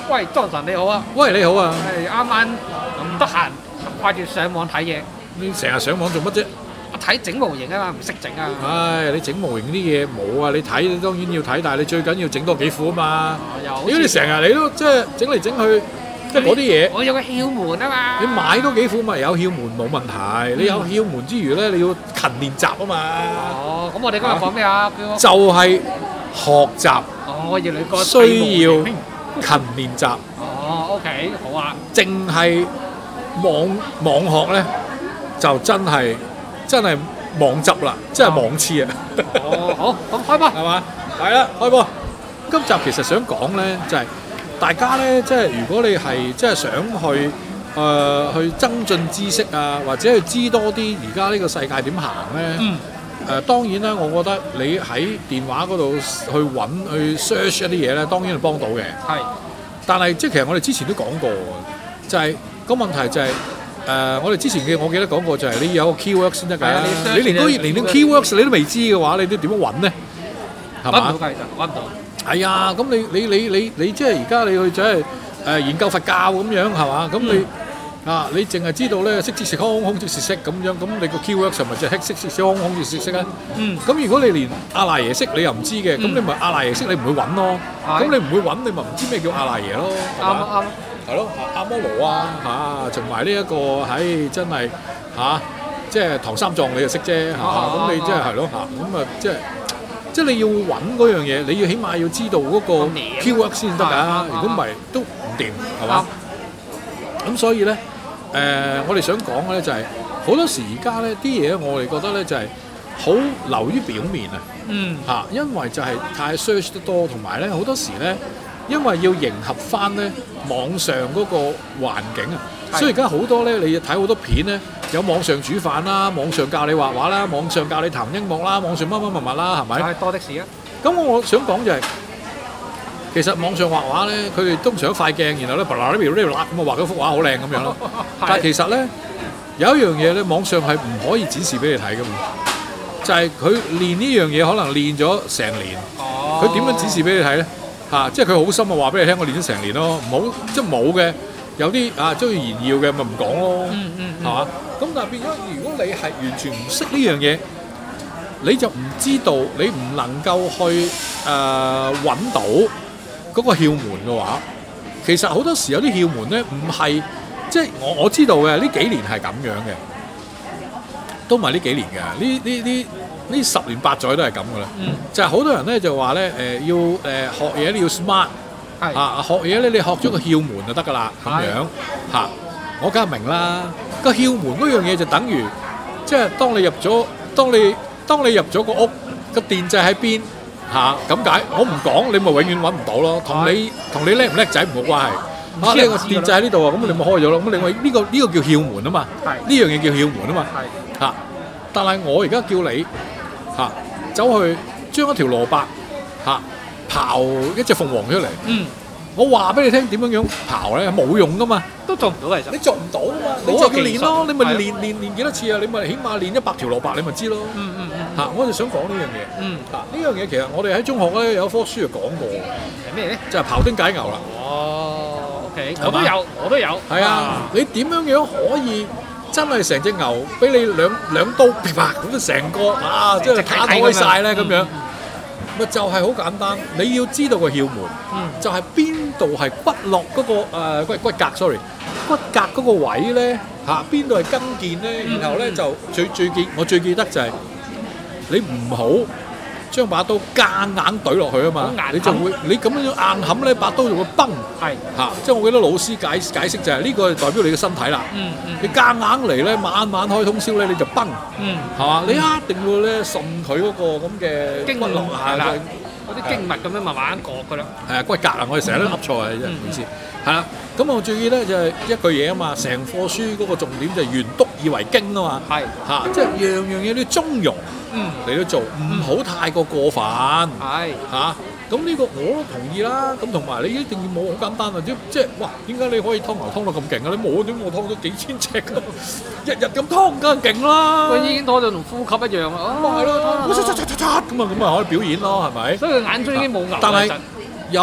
喂，莊神你好啊！ 喂，你好啊！ 係啱啱唔得閒，掛住上網睇嘢。 你成日上網做乜啫？ 我睇整模型啊嘛，唔識整啊。 唉，你整模型啲嘢冇啊！你睇你當然要睇，但係你最緊要整多幾副啊嘛。如果你成日你都即係整嚟整去，即係嗰啲嘢， 我有個竅門啊嘛。 你買多幾副咪有竅門冇問題。你有竅門之餘咧，你要勤練習啊嘛。 哦，咁我哋今日講咩啊？ 就係學習。 哦，我要你個需要勤練習。 哦，OK，好啊。 淨係網學咧，就真係網執啦，真係網痴啊！ 哦，好，咁開波係嘛？係啦，開波。今集其實想講咧，就係大家咧，即係如果你係即係想去增進知識啊，或者去知多啲而家呢個世界點行咧。當然啦，我覺得你喺電話嗰度去揾去 search 一啲嘢咧，當然係幫到嘅。 係。但係即係其實我哋之前都講過，就係個問題就係我哋之前我記得講過就係你有個 keyword 先得㗎。你連啲 keywords 你都未知嘅話，你都點樣揾咧？係嘛？ 揾唔到㗎，其實揾唔到。 係啊，咁你即係而家你去就係研究佛教咁樣係嘛？咁你淨係知道咧識字空空字識咁樣，咁你個 keyword 咪就係識空空字識啊？咁如果你連阿賴耶識你又唔知嘅，咁你咪阿賴耶識你唔會揾咯。咁你唔會揾，你咪唔知咩叫阿賴耶咯。 啱。 係咯，阿摩羅啊同埋呢一個真係即係唐三藏你就識啫咁你即係咯咁啊即係你要揾嗰樣嘢，你要起碼要知道嗰個 keyword 先得㗎。如果唔係都唔掂係嘛？咁所以咧我哋想講嘅咧就係好多時而家咧啲嘢，我哋覺得咧就係好流於表面啊。因為就係太 search 得多，同埋咧好多時咧。因為要迎合翻咧網上嗰個環境啊，所以而家好多咧，你睇好多片咧，有網上煮飯啦，網上教你畫畫啦，網上教你彈音樂啦，網上乜乜物物啦，係咪？ 係多的士啊！ 咁我想講就係，其實網上畫畫咧，佢哋通常一塊鏡，然後咧咁啊畫咗幅畫好靚咁樣咯。但係其實咧有一樣嘢咧，網上係唔可以展示俾你睇㗎嘛，就係佢練呢樣嘢可能練咗成年，佢點樣展示俾你睇咧？即係佢好深啊！話俾你聽，我練咗成年咯，唔好即係冇嘅，有啲中意炫耀嘅咪唔講咯，係嘛？咁但係變咗，如果你係完全唔識呢樣嘢，你就唔知道，你唔能夠去揾到嗰個竅門嘅話，其實好多時有啲竅門咧，唔係即係我知道嘅，呢幾年係咁樣嘅，都唔係呢幾年嘅，呢十年八載都係咁噶啦，就係好多人咧就話咧要學嘢你要 smart，學嘢咧你學咗個竅門就得噶啦咁樣我梗係明啦。個竅門嗰樣嘢就等於即係當你入咗個屋個電掣喺邊咁解，我唔講你咪永遠揾唔到咯。同你叻唔叻仔冇關係。呢個電掣喺呢度啊，咁你咪開咗咯。咁另外呢個叫竅門啊嘛，呢樣嘢叫竅門啊嘛。但係我而家叫你走去將一條蘿蔔刨一隻鳳凰出嚟。我話俾你聽點樣刨咧，冇用噶嘛， 都做唔到其實。 你做唔到啊嘛，你就要練咯，你咪練幾多次啊？你咪起碼練100條蘿蔔，你咪知咯。我就想講呢樣嘢。呢樣嘢其實我哋喺中學咧有一科書就講過。 係咩咧？ 就係庖丁解牛啦。 哦 ，OK，我都有。係啊，你點樣可以？真係成隻牛俾你兩刀劈啪咁，成個即係打開晒咧咁樣，咪就係好簡單。你要知道個竅門，就係邊度係骨骼嗰個骨骼 ，sorry， 骨骼嗰個位咧邊度係跟腱咧，然後咧就我最記得就係你唔好將把刀夾硬懟落去啊嘛，你就會你咁樣硬冚咧，把刀就會崩。即係我記得老師解釋就係呢個係代表你嘅身體啦。你夾硬嚟咧，晚開通宵咧，你就崩。係嘛？你一定要咧順佢嗰個咁嘅經絡嗰啲經脈咁樣慢慢割㗎啦。係啊， 骨骼啊，我哋成日都噏錯啊，真係唔好意思。係啦，咁我最記得就係一句嘢啊嘛，成課書嗰個重點就係原督以為經啊嘛。即係樣樣嘢都要中庸。你都做，唔好太過分。咁呢個我都同意啦。咁同埋你一定要冇好簡單啊！即係哇，點解你可以劏牛劏到咁勁啊？你冇點我劏咗幾千隻㗎，日咁劏梗係勁啦。 佢已經拖到同呼吸一樣啊！ 咁係咯，咁啊可以表演咯，係咪？ 所以佢眼中已經冇牛。 但係有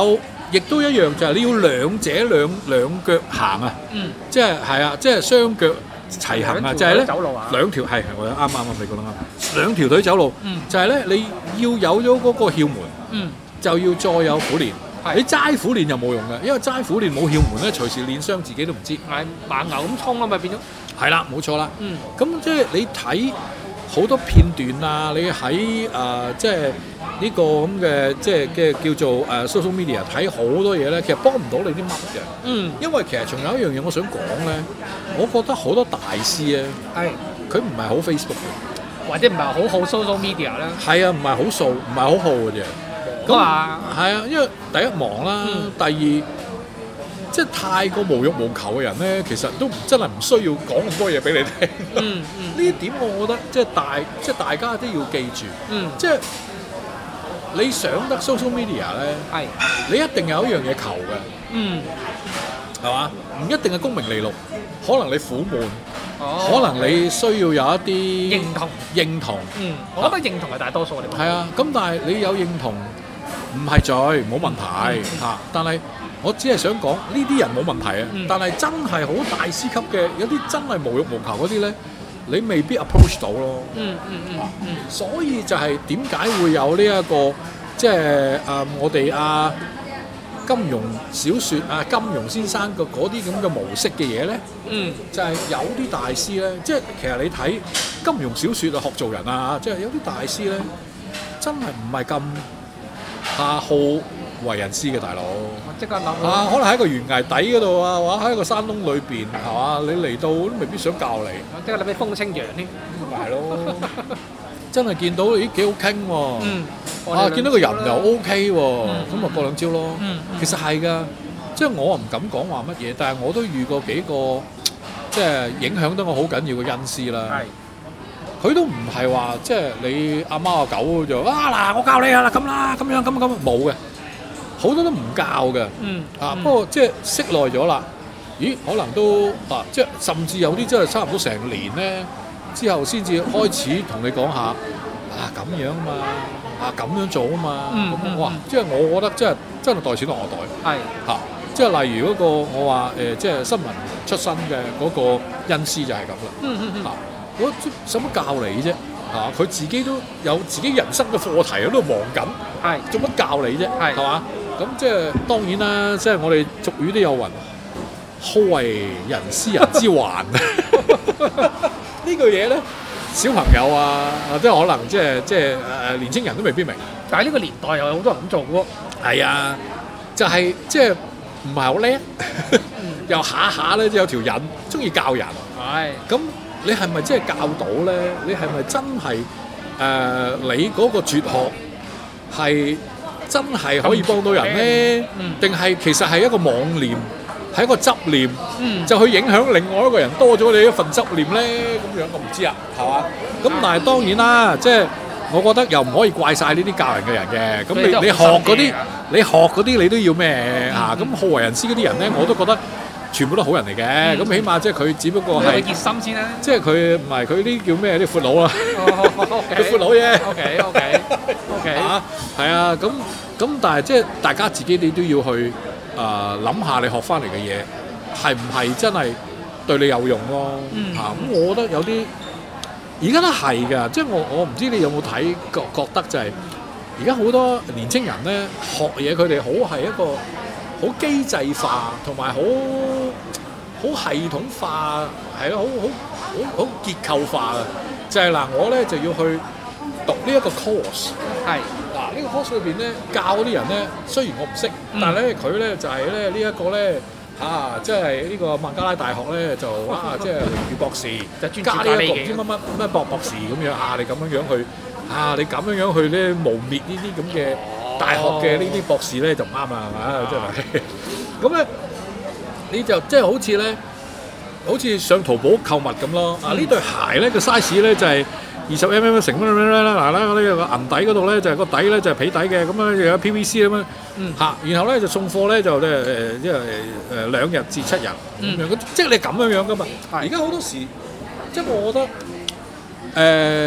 亦都一樣就係你要兩者兩腳行啊，即係啊，即係雙腳齊行啊，就係咧兩條係我啱你講得啱，兩條腿走路，就係咧你要有咗嗰個竅門，就要再有苦練。你齋苦練又冇用嘅，因為齋苦練冇竅門咧，隨時練傷自己都唔知。 係盲牛咁衝啊嘛，變咗。 係啦，冇錯啦。咁即係你睇好多片段啊，你喺即係呢個咁嘅即係嘅叫做social media 睇好多嘢咧，其實幫唔到你啲乜嘅。因為其實仲有一樣嘢我想講咧，我覺得好多大師咧，佢唔係好 Facebook 嘅， 或者唔係好好 social media 啦。 係啊，唔係好掃，唔係好好嘅啫。咁係啊，因為第一忙啦，第二即係太過無欲無求嘅人咧，其實都真係唔需要講咁多嘢俾你聽。呢一點我覺得即係大家都要記住。即係你上得 social media 咧，你一定有一樣嘢求嘅。係嘛？唔一定係功名利祿，可能你苦悶。可能你需要有一啲認同。 我覺得認同係大多數嚟。 係啊，咁但係你有認同唔係罪，冇問題嚇。但係我只係想講呢啲人冇問題啊。但係真係好大師級嘅，有啲真係無欲無求嗰啲咧，你未必 approach 到咯。所以就係點解會有呢一個即係我哋金庸小説金庸先生嘅嗰啲咁嘅模式嘅嘢咧，就係有啲大師咧，即係其實你睇金庸小説學做人啊，即係有啲大師咧，真係唔係咁好為人師嘅大佬。我即刻諗可能喺個懸崖底嗰度啊，或者喺個山窿裏邊係嘛，你嚟到都未必想教你。 我即刻諗起風清揚添， 咪係咯，真係見到咦幾好傾喎，見到個人又 OK 喎，咁咪過兩招咯。其實係㗎，即係我唔敢講話乜嘢，但係我都遇過幾個即係影響得我好緊要嘅恩師啦。佢都唔係話即係你阿貓阿狗就嗱我教你啊啦咁啦咁樣咁冇嘅，好多都唔教嘅。不過即係識耐咗啦，咦可能都即係甚至有啲真係差唔多成年咧之後先至開始同你講下咁樣啊嘛，咁樣做啊嘛。咁哇，即係我覺得真係袋錢落我袋。即係例如嗰個我話即係新聞出身嘅嗰個恩師就係咁啦。我使乜教你啫？佢自己都有自己人生嘅課題喺度忙緊，做乜教你啫？係嘛？咁即係當然啦，即係我哋俗語都有云：好為人師人之患。呢句嘢咧，小朋友即係可能即係年青人都未必明。 但係呢個年代又有好多人咁做喎。係啊，就係即係唔係好叻，又下咧即係有條癮，中意教人。咁。你係咪真係教到咧？你係咪真係你嗰個哲學係真係可以幫到人咧？定係其實係一個妄念，係一個執念，就去影響另外一個人多咗你一份執念咧？咁樣我唔知啊，係嘛？咁但係當然啦，即係我覺得又唔可以怪晒呢啲教人嘅人嘅。咁你學嗰啲你都要咩咁好為人師嗰啲人咧，我都覺得。全部都好人嚟嘅，咁起碼即係佢只不過係熱心先啦。即係佢唔係佢啲叫咩啲闊佬啊，佢闊佬啫。OK 係啊，咁但係即係大家自己你都要去諗下你學翻嚟嘅嘢係唔係真係對你有用咯。咁我覺得有啲而家都係㗎，即係我唔知你有冇睇覺得就係而家好多年青人咧學嘢，佢哋好係一個。好機制化同埋好系統化，係咯，好結構化嘅。就係我咧就要去讀呢一個 course。呢個 course 裏邊咧教嗰啲人咧，雖然我唔識，但係咧佢咧就係咧呢一個咧即係呢個孟加拉大學咧就即係榮譽博士，就加呢一個唔知乜博士咁樣你咁樣去你咁樣去咧污蔑呢啲咁嘅。大學嘅呢啲博士咧就唔啱啦，係咪？真係咁咧，你就即係好似上淘寶購物咁咯。呢對鞋咧個 size 咧就係20mm 乘乜乜啦。嗱呢個銀底嗰度咧就係個底咧就係皮底嘅，咁樣又有 PVC 咁樣然後咧就送貨咧就即係2日至7日咁樣。即係你咁樣噶嘛？而家好多時即係我覺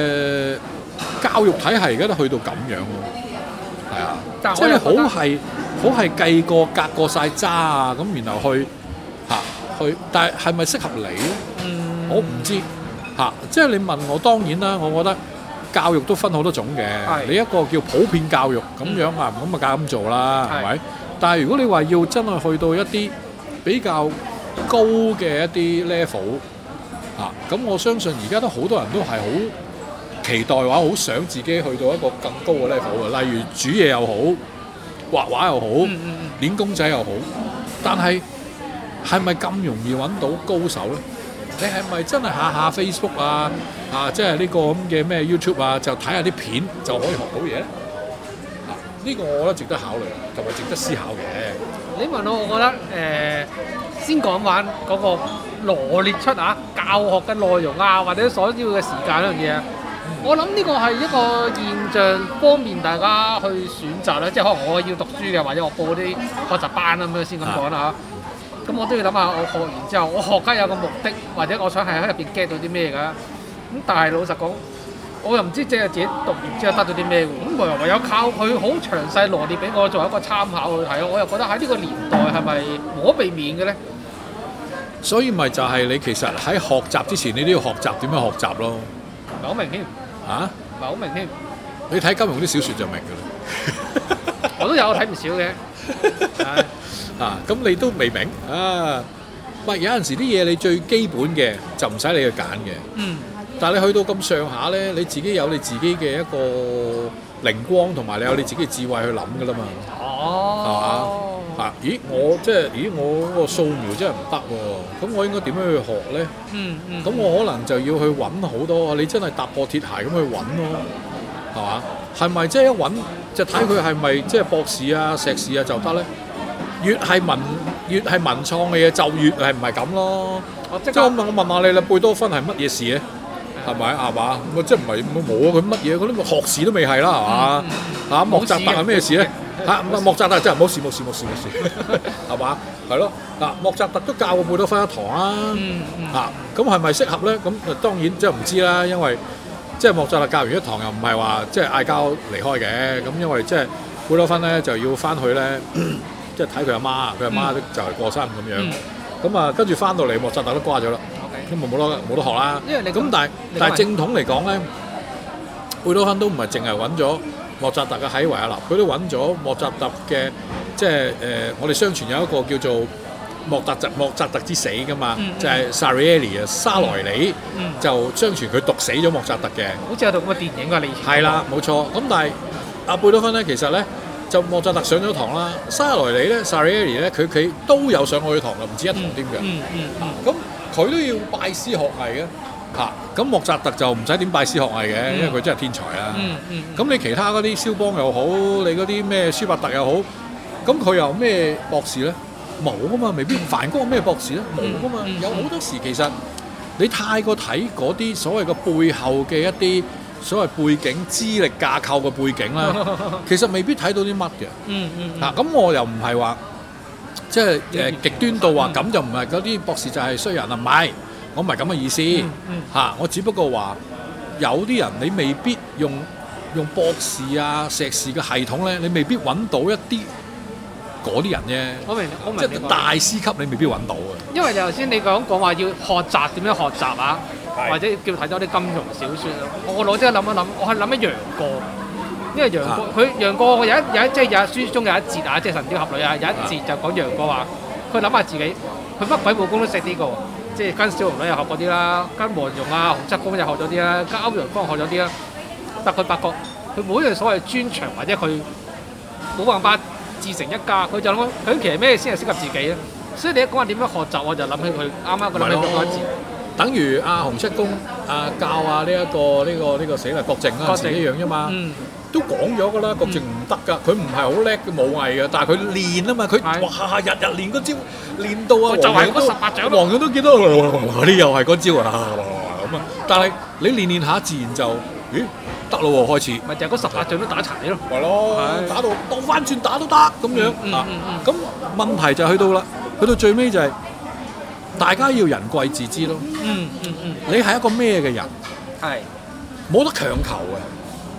得教育體系而家都去到咁樣咯。係啊，即係好係好係計過隔過晒渣啊，咁然後去去，但係咪適合你咧？我唔知即係你問我，當然啦，我覺得教育都分好多種嘅。你一個叫普遍教育咁樣啊，咁咪梗係咁做啦，係咪？但係如果你話要真係去到一啲比較高嘅一啲 level 咁我相信而家都好多人都係好期待話，好想自己去到一個更高嘅 level 啊，例如煮嘢又好，畫畫又好，練公仔又好，但係咪咁容易揾到高手咧？你係咪真係下下 Facebook 即係呢個咁嘅咩 YouTube 就睇下啲片就可以學到嘢咧？呢個我覺得值得考慮同埋值得思考嘅。 你問我覺得先講翻嗰個羅列出教學嘅內容或者所要嘅時間呢樣嘢。我諗呢個係一個現象，方便大家去選擇啦。即係可能我要讀書嘅，或者我報啲學習班咁樣先咁講啦嚇。咁我都要諗下，我學完之後，我學梗有個目的，或者我想係喺入邊 get 到啲咩㗎。咁但係老實講，我又唔知即係自己讀完之後得到啲咩喎。咁唯有靠佢好詳細羅列俾我作為一個參考去睇。我又覺得喺呢個年代係咪無可避免嘅咧？ 所以咪就係你其實喺學習之前，你都要學習點樣學習咯。 唔係好明添唔係好明添。 你睇金庸啲小説就明㗎啦。 我都有睇唔少嘅。 咁你都未明喂，有陣時啲嘢你最基本嘅就唔使你去揀嘅。但係你去到咁上下咧，你自己有你自己嘅一個靈光，同埋你有你自己嘅智慧去諗㗎啦嘛。係嘛？我嗰個素描真係唔得喎，咁我應該點樣去學咧？咁我可能就要去揾好多，你真係踏破鐵鞋咁去揾咯，係嘛？係咪即係一揾就睇佢係咪即係博士碩士就得咧？越係文創嘅嘢就越係唔係咁咯？即係我問下你啦，貝多芬係乜嘢事咧？係咪係嘛？我即係唔係冇佢乜嘢？嗰啲學士都未係啦，係嘛？莫扎特係咩事咧？莫扎特真係冇事，係嘛？係咯，莫扎特都教過貝多芬一堂咁係咪適合咧？咁當然即係唔知啦，因為即係莫扎特教完一堂又唔係話即係嗌交離開嘅，咁因為即係貝多芬咧就要翻去咧，即係睇佢阿媽，佢阿媽都就係過身咁樣，咁跟住翻到嚟莫扎特都瓜咗啦，咁冇得學啦。咁但係正統嚟講咧，貝多芬都唔係淨係揾咗莫扎特嘅喺維也納，佢都揾咗莫扎特嘅，即係我哋相傳有一個叫做莫扎特之死噶嘛，就係 Salieri 沙萊里，就相傳佢毒死咗莫扎特嘅。 好似有套咁嘅電影㗎，你係啦，冇錯。咁但係阿貝多芬咧，其實咧就莫扎特上咗堂啦，沙萊里咧 Salieri 咧佢都有上過佢堂啦，唔止一堂添嘅。咁佢都要拜師學藝嘅。咁莫扎特就唔使點拜師學藝嘅，因為佢真係天才啦。咁你其他嗰啲肖邦又好，你嗰啲咩舒伯特又好，咁佢又咩博士咧？冇噶嘛，未必。梵高咩博士咧？冇噶嘛。有好多時其實你太過睇嗰啲所謂嘅背後嘅一啲所謂背景資歷架構嘅背景啦，其實未必睇到啲乜嘅。咁我又唔係話即係極端到話咁就唔係嗰啲博士就係衰人啊，唔係。我唔係咁嘅意思我只不過話有啲人你未必用博士碩士嘅系統咧，你未必揾到一啲嗰啲人啫。我明即係大師級你未必揾到嘅。因為頭先你講話要學習點樣學習或者叫睇多啲金庸小説我腦即係諗一諗，我係諗起楊過，因為楊過佢即係有書中有一節即係《神雕俠侶》有一節就講楊過話，佢諗下自己，佢乜鬼武功都識啲個。即係跟小龍女又學嗰啲啦，跟黃蓉洪七公又學咗啲啦，跟歐陽鋒學咗啲啦。但佢發覺佢冇一樣所謂專長，或者佢冇辦法自成一家，佢就諗佢其實咩先係適合自己咧。所以你一講話點樣學習，我就諗起佢啱啱佢諗起嗰個字。 等於洪七公教呢個死啦郭靖嗰陣時一樣啫嘛。都講咗㗎啦，郭靖唔得㗎，佢唔係好叻嘅武藝嘅，但係佢練啊嘛，佢哇日日練嗰招，練到就係嗰18掌，黃蓉都見到嗰啲又係嗰招咁啊！但係你練下，自然就得咯喎，開始。 咪就係嗰18掌都打殘你咯。 係咯，打到倒翻轉打都得咁樣咁問題就去到啦，去到最尾就係大家要人貴自知咯。你係一個咩嘅人？係冇得強求嘅。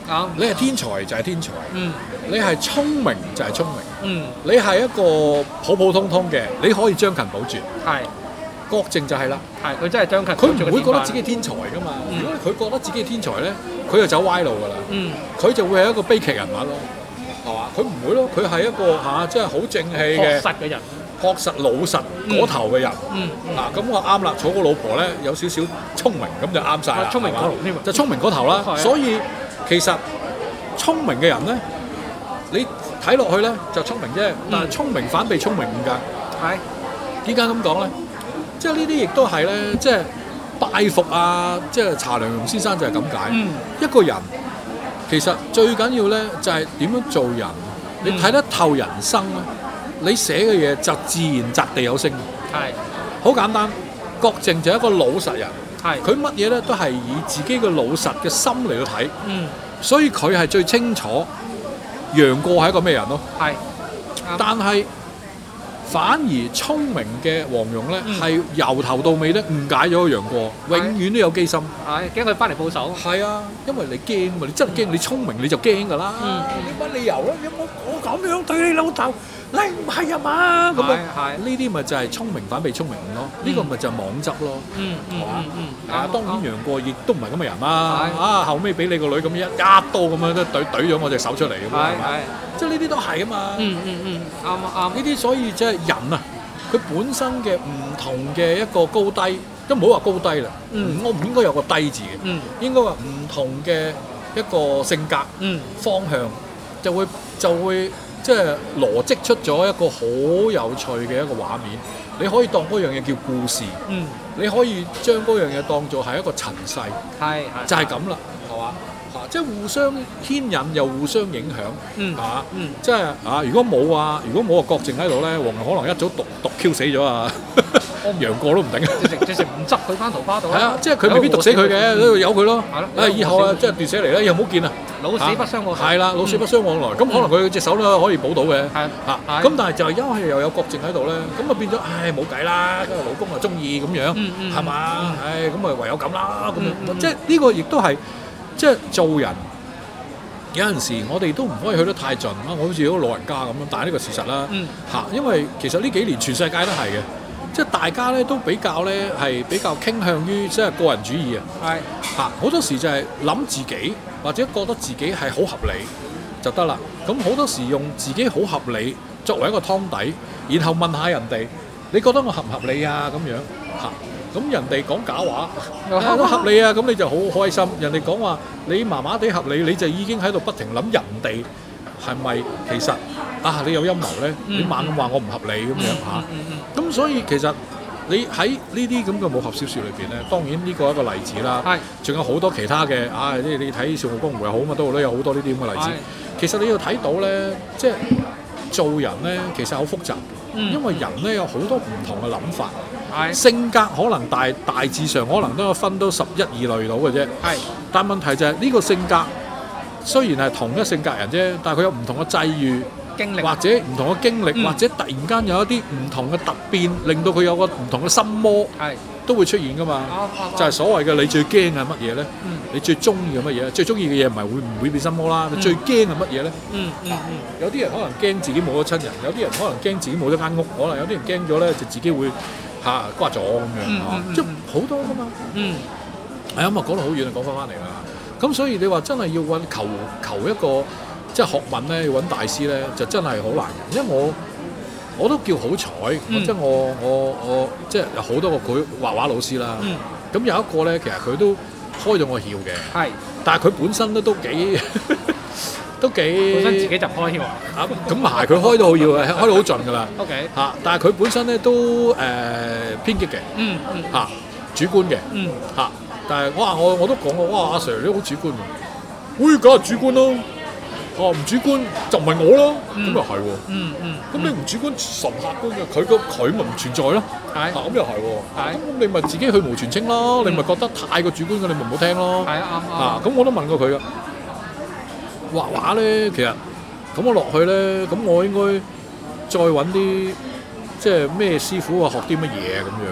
啱。 你係天才就係天才， 嗯你係聰明就係聰明， 嗯， 你係一個普普通通嘅，你可以將勤補拙。 係郭靖就係啦， 佢真係將勤佢補拙嘅唔會覺得典範自己係天才噶嘛。 嗯如果佢覺得自己係天才咧，佢就走歪路噶啦。 嗯佢就會係一個悲劇人物咯，係嘛？佢唔會咯，佢係一個即係好正氣嘅、 確實嘅人。 確實老實嗰頭嘅人。 嗯咁我啱啦，娶個老婆咧有少少聰明，咁就啱晒啦。 聰明係嘛過龍添啊就聰明嗰頭啦。 係啊所以其實聰明嘅人咧，你睇落去咧就聰明啫，但係聰明反被聰明誤解。 係點解咁講咧？即係呢啲亦都係咧，即係拜服啊！即係查良鏞先生就係咁解。 嗯一個人其實最緊要咧就係點樣做人，你睇得透人生咧，你寫嘅嘢就自然擲地有聲。 係好簡單，郭靖就係一個老實人， 係佢乜嘢咧都係以自己嘅老實嘅心嚟到睇， 嗯所以佢係最清楚楊過係一個咩人咯。 係啱但係反而聰明嘅黃蓉咧， 嗯係由頭到尾咧誤解咗楊過，永遠都有機心。 係驚佢翻嚟報仇。 係啊，因為你驚嘛，你真係驚，你聰明你就驚㗎啦。 嗯你乜理由咧？有冇我咁樣對你老豆？你唔係啊嘛？咁啊， 係呢啲咪就係聰明反被聰明誤咯。呢個咪就係妄執咯。 嗯係嘛嗯當然楊過亦都唔係咁嘅人啦。 係後尾俾你個女咁一刀咁樣都懟咗我隻手出嚟咁啊，係嘛？ 係即係呢啲都係啊嘛。 啱啱呢啲所以即係人啊，佢本身嘅唔同嘅一個高低，都唔好話高低啦。我唔應該有個低字嘅，應該話唔同嘅一個性格方向，就會即係羅織出咗一個好有趣嘅一個畫面。你可以當嗰樣嘢叫故事，你可以將嗰樣嘢當做係一個塵世， 係就係咁啦，係嘛？即係互相牽引又互相影響，即係如果冇郭靖喺度咧，黃蓉可能一早毒 Q 死咗啊！楊過都唔定， 直情唔執佢翻桃花度。 係啊，即係佢未必毒死佢嘅，都由佢咯。 係咯以後啊，即係斷捨離咧，又唔好見啊！ 老死不相往來。 係啦，老死不相往來。咁可能佢隻手都可以補到嘅。 係咁但係就係因為又有郭靖喺度咧，咁啊變咗，冇計啦，跟住老公啊中意咁樣，係嘛？咁啊唯有咁啦，咁樣即係呢個亦都係即係做人。有陣時我哋都唔可以去得太盡啦，我好似嗰個老人家咁樣，但係呢個事實啦，因為其實呢幾年全世界都係嘅，即係大家咧都比較傾向於即係個人主義啊，好多時就係諗自己或者覺得自己係好合理就得啦，咁好多時用自己好合理作為一個湯底，然後問下人哋，你覺得我合唔合理啊咁樣嚇。咁人哋講假話，都合理啊！咁你就好開心。人哋講話你麻麻地合理，你就已經喺度不停諗人哋係咪其實你有陰謀咧？你猛咁話我唔合理咁樣嚇。咁所以其實你喺呢啲咁嘅武俠小説裏邊咧，當然呢個係一個例子啦。仲有好多其他嘅你睇《笑傲江湖》又好嘛，都有好多呢啲咁嘅例子。其實你要睇到咧，即係做人咧，其實好複雜，因為人咧有好多唔同嘅諗法。性格可能大致上可能都有分到11、2類到嘅啫。但問題就係呢個性格雖然係同一性格人啫，但係佢有唔同嘅際遇、 經歷或者唔同嘅經歷，或者突然間有一啲唔同嘅突變，令到佢有個唔同嘅心魔，都會出現噶嘛。就係所謂嘅你最驚係乜嘢咧？你最中意嘅乜嘢？最中意嘅嘢唔會變心魔啦。你最驚係乜嘢咧？有啲人可能驚自己冇咗親人，有啲人可能驚自己冇咗間屋，可能有啲人驚咗咧就自己會瓜咗咁樣，即係好多噶嘛。咁啊講到好遠啊，講翻嚟啦。咁所以你話真係要揾求一個即係學問咧，要揾大師咧，就真係好難嘅。因為我都叫好彩，即係我即係有好多個佢畫畫老師啦。咁有一個咧，其實佢都開咗我竅嘅。但係佢本身都幾本身自己就開竅咁係佢開到好竅嘅，開到好盡㗎啦。但係佢本身咧都偏激嘅。主觀嘅。但係我都講過，阿 Sir 你都好主觀㗎。梗係主觀咯。唔主觀就唔係我咯。咁又係喎。咁你唔主觀純客觀嘅，佢咪唔存在咯。咁又係喎。咁你咪自己去無全清咯。你咪覺得太過主觀嘅，你咪唔好聽咯。咁我都問過佢㗎。畫畫咧，其實咁我落去咧，咁我應該再揾啲即係咩師傅學啲乜嘢咁樣。